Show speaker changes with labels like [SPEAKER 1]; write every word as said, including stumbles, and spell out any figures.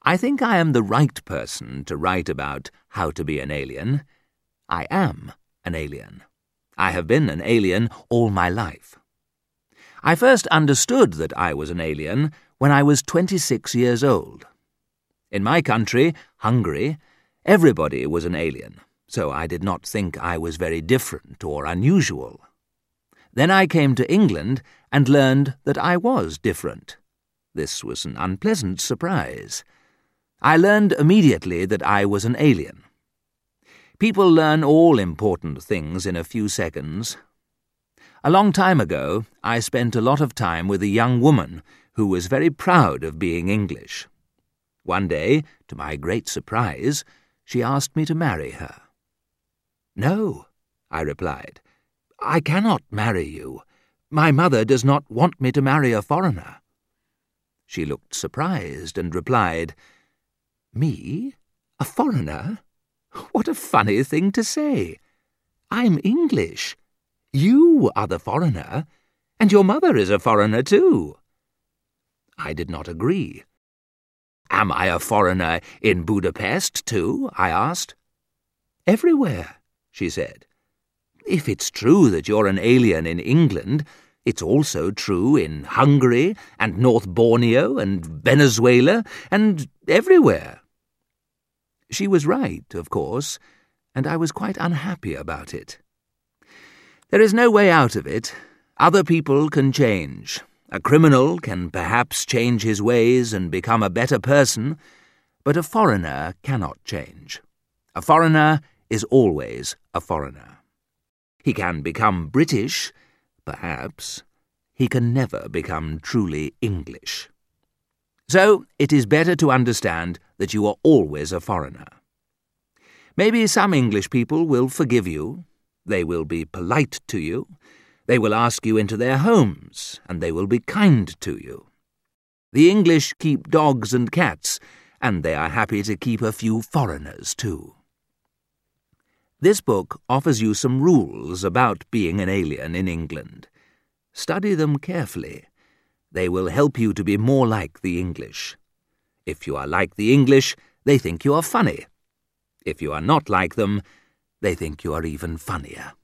[SPEAKER 1] I think I am the right person to write about how to be an alien. I am an alien. I have been an alien all my life. I first understood that I was an alien when I was twenty-six years old. In my country, Hungary, everybody was an alien, so I did not think I was very different or unusual. Then I came to England and learned that I was different. This was an unpleasant surprise. I learned immediately that I was an alien. People learn all important things in a few seconds. A long time ago, I spent a lot of time with a young woman who was very proud of being English. One day, to my great surprise, she asked me to marry her. "No," I replied. "I cannot marry you. My mother does not want me to marry a foreigner." She looked surprised and replied, "Me? A foreigner? What a funny thing to say. I'm English. You are the foreigner, and your mother is a foreigner too." I did not agree. "Am I a foreigner in Budapest too?" I asked. "Everywhere," she said. "If it's true that you're an alien in England, it's also true in Hungary and North Borneo and Venezuela and everywhere." She was right, of course, and I was quite unhappy about it. There is no way out of it. Other people can change. A criminal can perhaps change his ways and become a better person, but a foreigner cannot change. A foreigner is always a foreigner. He can become British, perhaps. He can never become truly English. So it is better to understand that you are always a foreigner. Maybe some English people will forgive you. They will be polite to you. They will ask you into their homes, and they will be kind to you. The English keep dogs and cats, and they are happy to keep a few foreigners too. This book offers you some rules about being an alien in England. Study them carefully. They will help you to be more like the English. If you are like the English, they think you are funny. If you are not like them, they think you are even funnier.